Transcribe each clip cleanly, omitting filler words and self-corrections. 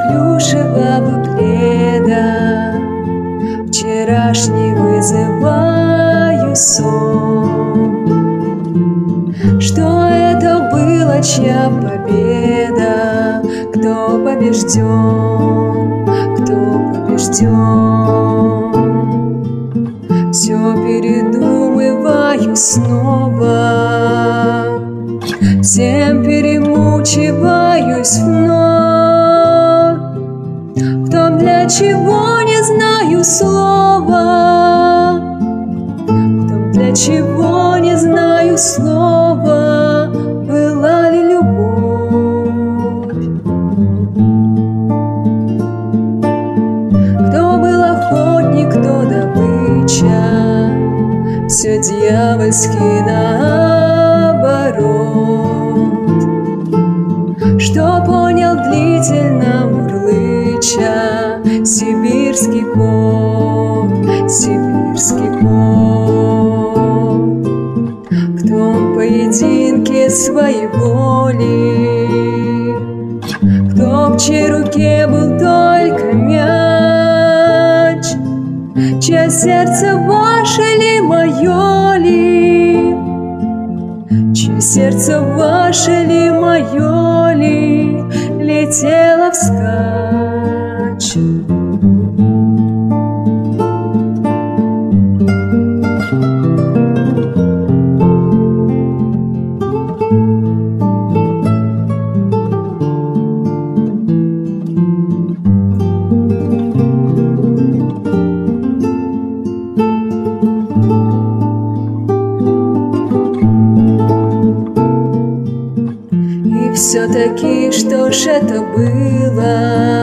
плюшевого пледа вчерашний вызываю сон. Что это было, чья победа? Кто побежден? Кто побежден? Все передумываю снова, всем перемучиваюсь вновь. В том, для чего не знаю слова, в том, для чего не знаю слова, была ли любовь. Кто был охотник, кто добыча, все дьявольски наоборот. Что понял длительно мурлыча сибирский кот, сибирский кот. В том поединке своей воли, кто в чьей руке был только мяч, чье сердце ваше ли, мое ли, чье сердце ваше ли, мое ли, летело вскачь. Все-таки что ж это было?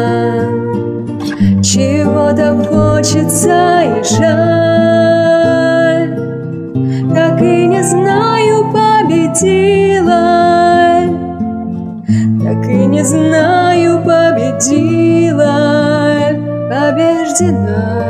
Чего-то хочется и жаль. Так и не знаю, победила, так и не знаю, победила, побеждена.